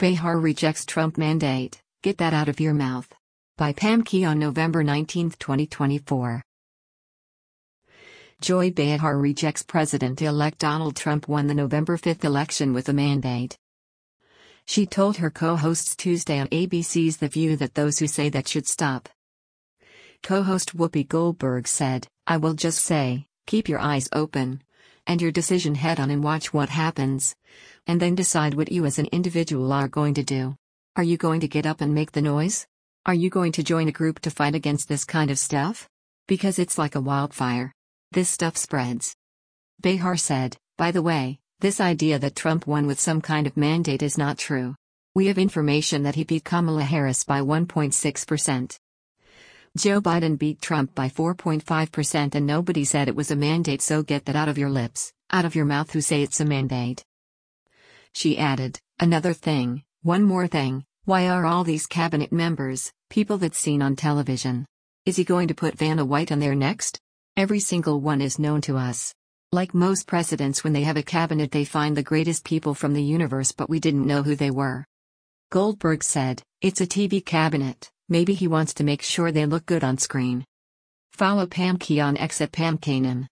Behar rejects Trump mandate, get that out of your mouth. By Pam Key on November 19, 2024. Joy Behar rejects President-elect Donald Trump won the November 5 election with a mandate. She told her co-hosts Tuesday on ABC's The View that those who say that should stop. Co-host Whoopi Goldberg said, "I will just say, keep your eyes open and your decision head on and watch what happens. And then decide what you as an individual are going to do. Are you going to get up and make the noise? Are you going to join a group to fight against this kind of stuff? Because it's like a wildfire. This stuff spreads." Behar said, "By the way, this idea that Trump won with some kind of mandate is not true. We have information that he beat Kamala Harris by 1.6%. Joe Biden beat Trump by 4.5% and nobody said it was a mandate, so get that out of your lips, out of your mouth who say it's a mandate." She added, "Another thing, one more thing, why are all these cabinet members, people that's seen on television? Is he going to put Vanna White on there next? Every single one is known to us. Like most presidents, when they have a cabinet they find the greatest people from the universe, but we didn't know who they were." Goldberg said, "It's a TV cabinet, maybe he wants to make sure they look good on screen." Follow Pam Key on X at Pam Kanan.